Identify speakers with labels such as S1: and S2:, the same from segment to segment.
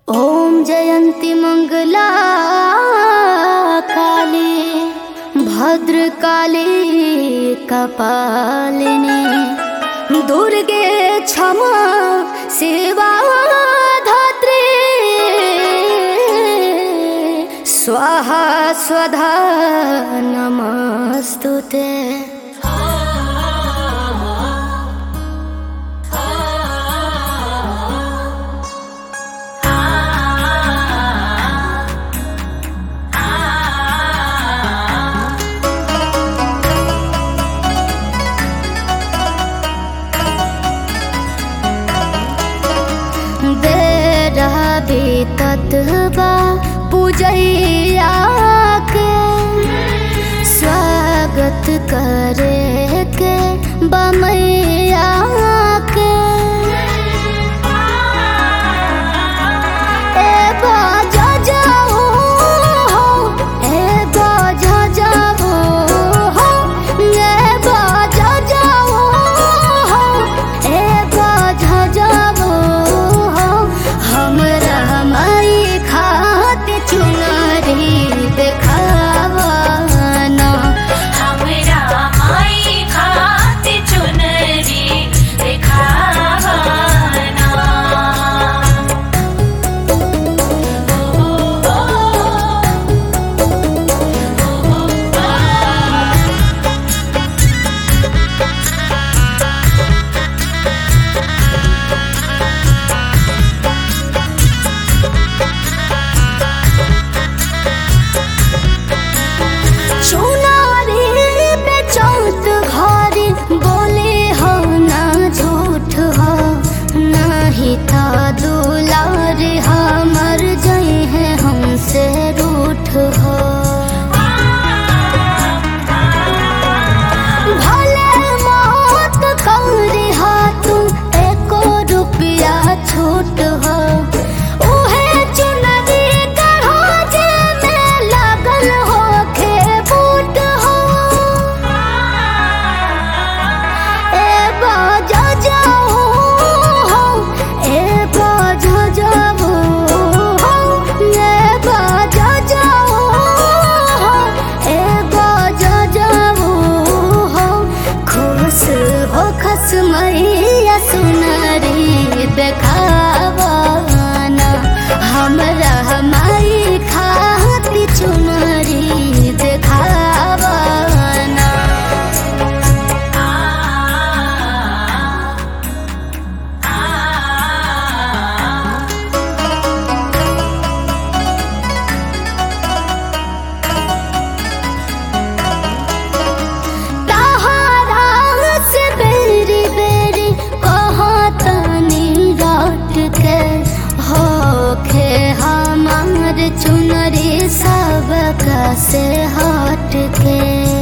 S1: ओम जयंती मंगला काली भद्रकाली कपालिनी दुर्गे क्षमा सेवा धात्री स्वाहा स्वधा नमस्तुते। तत्वा पूजैया के स्वागत करे के बमैया के ए बाजा जाओ हो, ए बाजा जाओ हो, ए बाजा जाओ हो, ए बाजा जाओ हो। हमरा चुनरी देखावना
S2: हमरा माई खाते चुनरी देखावना। दुलार हमर जई है हमसे रूठ हो, भले मौत कौरी हा तू एको रुपया छूट हो। उहे चुनरी कढ़ो जे में लागल हो के बूट हो। ए बाजा जाओ मैया सुनरी देखावना हमरा माई खाती चुनरी देखावना। चुनरी सबका से हट के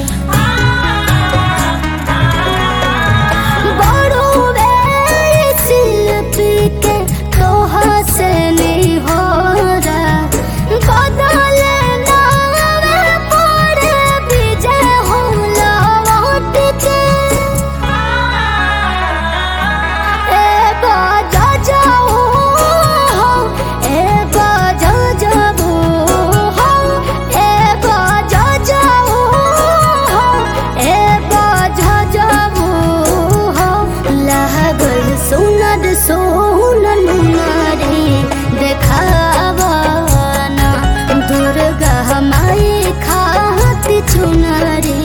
S2: बड़ो शिल्पी के तोहा से नहीं हो रहा बदले नाम पड़े विजय हो लौट के। ए बाजा जाओ हो, ए बाजा जाओ हो, ए बाजा जाओ हो, ए बाजा जाओ हो। लागल सुनर सोनन नारी देखावना दुर्गा माई खाती चुनरी